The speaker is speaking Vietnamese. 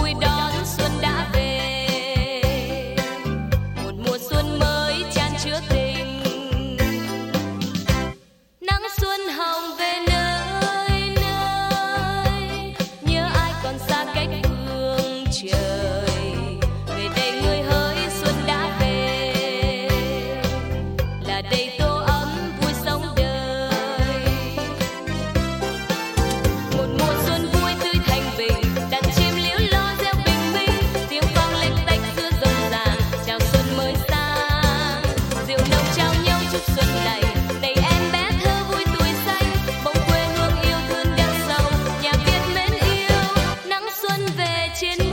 vui đón xuân đã về, một mùa xuân mới chan chứa tình. Nắng xuân hồng về nơi nơi, nhớ ai còn xa cách phương trời. Về đây người hỡi xuân đã về, là đây tô ấm vui sống đời. Một mùa xuân vui tươi thành bình, đàn chim líu lo reo bình minh, tiếng vang lách tách giữa rộn ràng chào xuân mới sang. Rượu nồng trao nhau chúc xuân này, này em bé thơ vui tuổi xanh, bông quê hương yêu thương đậm sâu, nhà Việt mến yêu. Nắng xuân về trên